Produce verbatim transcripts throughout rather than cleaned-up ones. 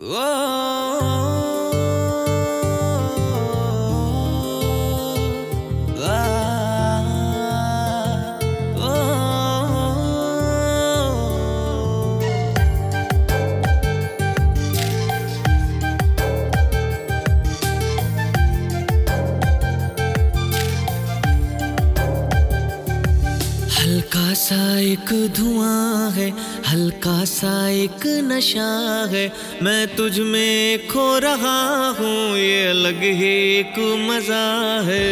हल्का सा एक धुआं है, हल्का सा एक नशा है, मैं तुझ में खो रहा हूँ, ये अलग ही एक मजा है।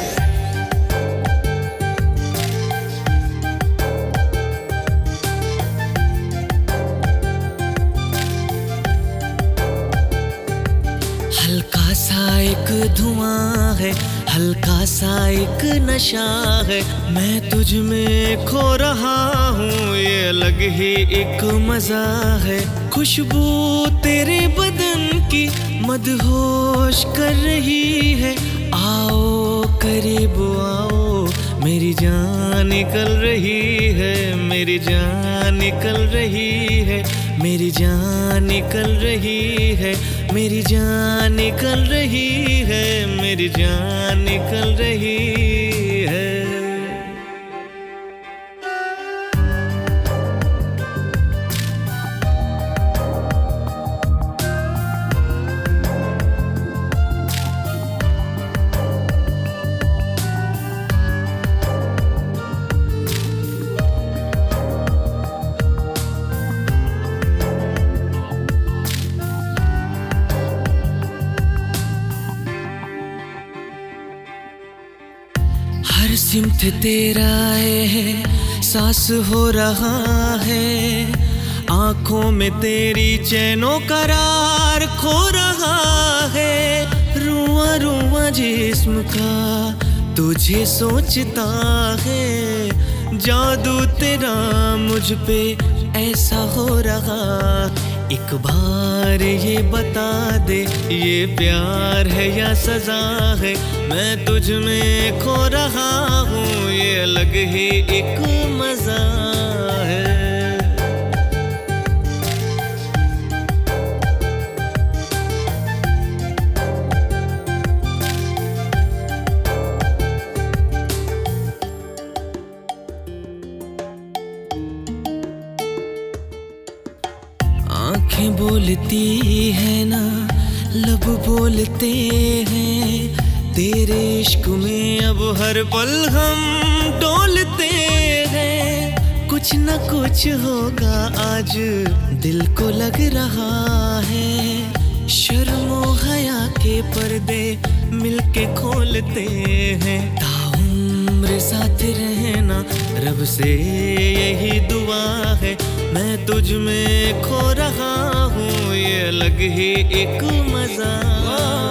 हल्का सा एक धुआं है, हल्का सा एक नशा है, मैं तुझ में खो रहा हूँ, ये अलग ही एक मजा है। खुशबू तेरे बदन की मदहोश कर रही है, आओ करीब आओ, मेरी जान निकल रही है, मेरी जान निकल रही है, मेरी जान निकल रही है, मेरी जान निकल रही है, मेरी जान निकल रही है। हर सिमत तेरा है, सांस हो रहा है, आंखों में तेरी चैनो करार खो रहा है। रुआ रुआ जिस्म का तुझे सोचता है, जादू तेरा मुझ पे ऐसा हो रहा। एक बार ये बता दे, ये प्यार है या सजा है, मैं तुझ में खो रहा हूँ, ये अलग ही एक मजा है। आँखें बोलती है ना, लब बोलते हैं, तेरे इश्क में अब हर पल हम डोलते हैं। कुछ न कुछ होगा आज, दिल को लग रहा है, शर्मो हया के पर्दे मिलके खोलते हैं। ताउम्र साथ रहना रब से यही दुआ है, मैं तुझ में खो रहा हूँ, ये अलग ही एक मजा।